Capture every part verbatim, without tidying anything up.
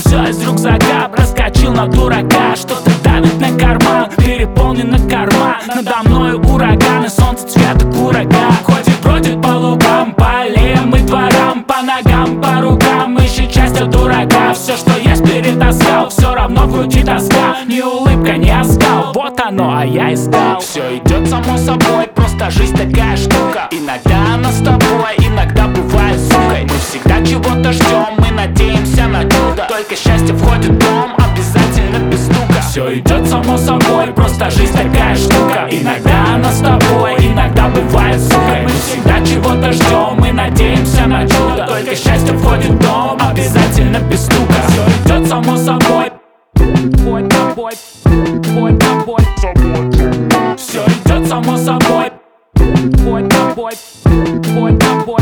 все из рюкзака, проскочил на дурака. Что-то давит на карман, переполнена карман. Надо мной ураган и солнце цвета курага. Ходит, бродит по лугам, по аллеям и дворам, по ногам, по рукам, ищет счастье дурака. Все, что есть, перетаскал, все равно в груди тоска. Ни улыбка, ни оскал, вот оно, а я искал. Все идет само собой, просто жизнь такая штука. Иногда она с тобой, иногда бывает сукой. Мы всегда чего-то ждем, мы надеемся на чудо. Только счастье входит в дом, обязательно без стука. Все идет само собой, просто жизнь такая штука. Иногда она с тобой, иногда бывает сукой. Мы всегда чего-то ждем, мы надеемся на чудо. Только счастье входит в дом, обязательно без стука. Все идет само собой, бой, тобой, бой, тобой. Все идет само собой, бой, тобой, бой, тобой.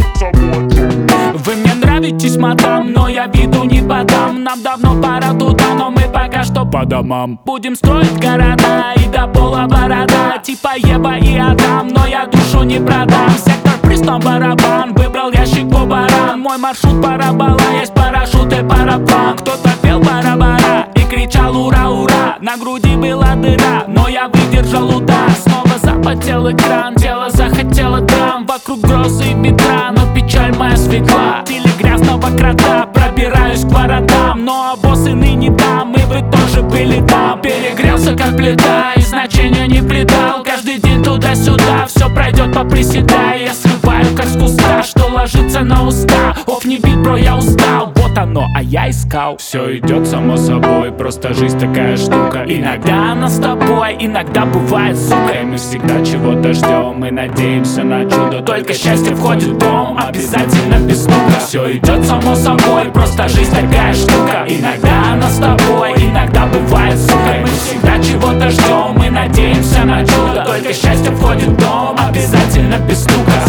Вы мне нравитесь, мадам, но я виду не подам. Нам давно пора туда, но мы пока что по домам. Будем строить города и до пола борода, типа Ева и Адам, но я душу не продам. Сектор пристом барабан, выбрал ящик по баран. Мой маршрут парабола, есть парашют и параплан. Кто-то пел барабара и кричал ура, ура. На груди была дыра, но я выдержал удар. Снова запотел экран, тело захотело драм. Вокруг грозы и ветра, но печаль моя светла. В стиле грязного крота пробираюсь к воротам, но боссы ныне там, и вы тоже были там. Перегрелся как плита и значения не придал. Каждый день туда-сюда, все пройдет поприседай. Я срываю как с куста, что ложится на уста. Оф, не бить, бро, я устал, вот оно, а я искал. Все идет само собой, просто жизнь такая штука. Иногда она с тобой, иногда бывает сукой. Мы всегда чего-то ждем, мы надеемся на чудо. Только счастье входит в дом, обязательно без стука. Все идет само собой, просто жизнь такая штука. Иногда она с тобой, иногда бывает сукой. Мы всегда чего-то ждем, мы надеемся на чудо. Только счастье входит в дом, обязательно без стука.